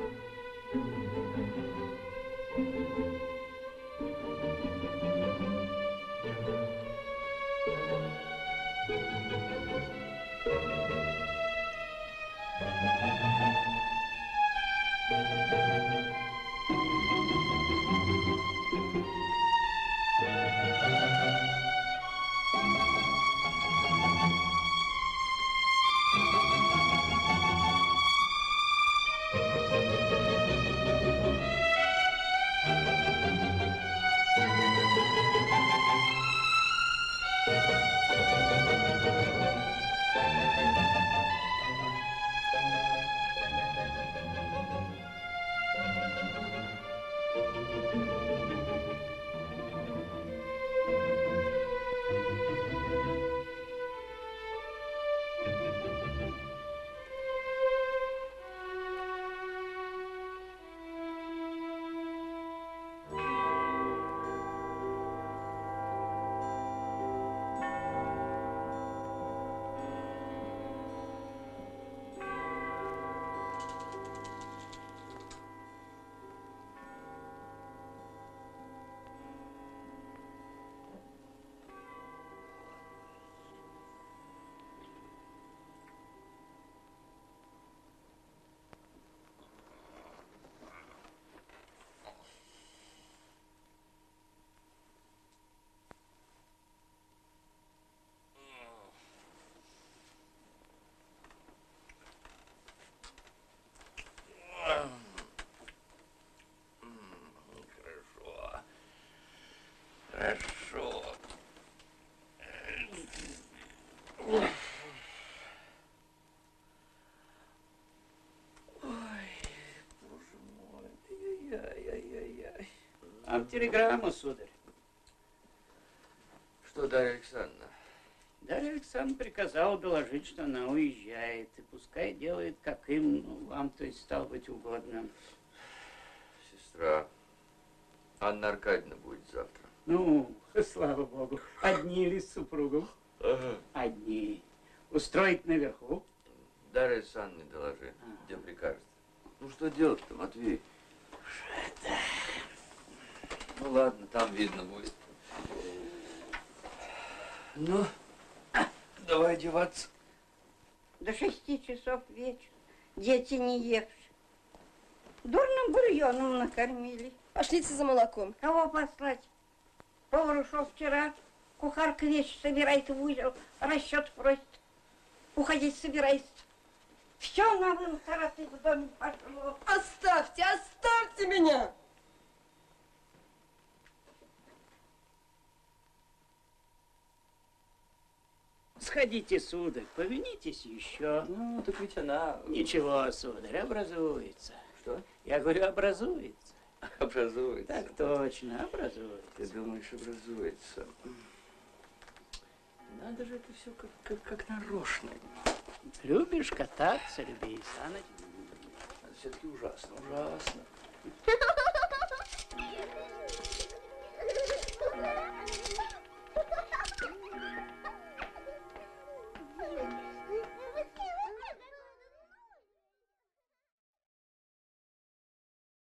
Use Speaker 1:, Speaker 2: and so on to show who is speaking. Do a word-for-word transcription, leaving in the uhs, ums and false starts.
Speaker 1: Хорошо. Ой, боже мой. Ай-яй-яй-яй-яй.
Speaker 2: Вам телеграмма, сударь.
Speaker 1: Что, Дарья Александровна?
Speaker 2: Дарья Александровна приказала доложить, что она уезжает. И пускай делает, как им, ну, вам, то есть, стало быть, угодно.
Speaker 1: Сестра, Анна Аркадьевна будет завтра.
Speaker 2: Ну, слава богу. Одни ли с супругом?
Speaker 1: Ага.
Speaker 2: Одни. Устроить наверху?
Speaker 1: Дарья Александровна, доложи, ага. Где прикажете. Ну, что делать-то, Матвей?
Speaker 2: Что это?
Speaker 1: Ну, ладно, там видно будет. Ну, давай одеваться.
Speaker 3: До шести часов вечера. Дети не евши. Дурным бульоном накормили.
Speaker 4: Пошлите за молоком.
Speaker 3: Кого послать? Повар ушел вчера. Кухарка вещи собирает в узел. Расчет просит. Уходить собирается. Все на выносороты в доме пошло.
Speaker 4: Оставьте, оставьте меня!
Speaker 2: Сходите, сударь, повинитесь еще.
Speaker 1: Ну, так ведь она...
Speaker 2: Ничего, сударь, образуется.
Speaker 1: Что?
Speaker 2: Я говорю, образуется.
Speaker 1: Образуется.
Speaker 2: Так точно, образуется.
Speaker 1: Ты думаешь, образуется? Надо же это все как, как, как нарочно.
Speaker 2: Любишь кататься, люби и саночки.
Speaker 1: Это все-таки ужасно, ужасно.